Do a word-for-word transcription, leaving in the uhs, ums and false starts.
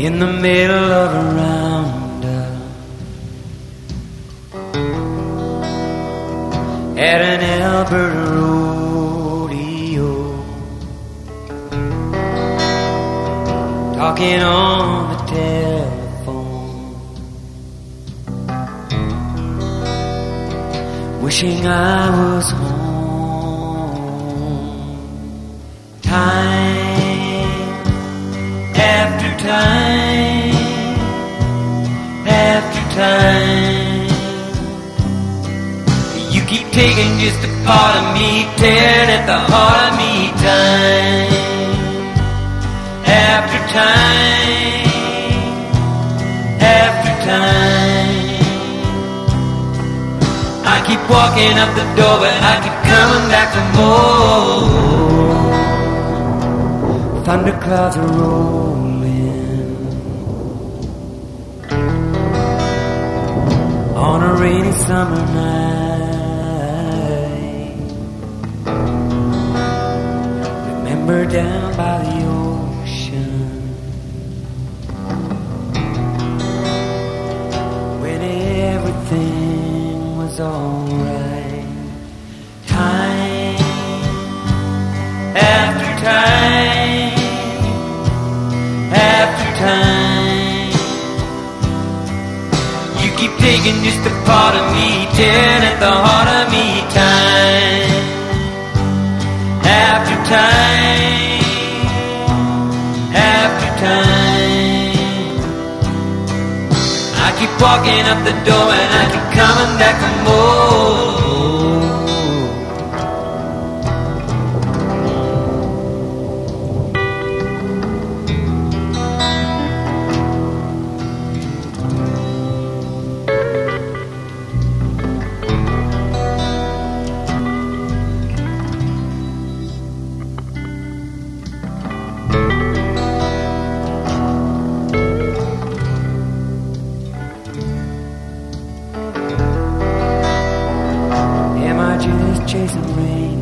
in the middle of a roundup at an Alberta rodeo, talking on the telephone, wishing I was home. Time after time after time, you keep taking just a part of me, tearing at the heart of me. Time after time after time, I keep walking up the door, but I keep coming back for more. Thunderclouds are rolling on a rainy summer night. Remember down by the ocean when everything was alright. Time after time after time, you keep taking just a part of me, tearing at the heart of me. Time after time after time, I keep walking up the door and I keep coming back for more. Chasing rain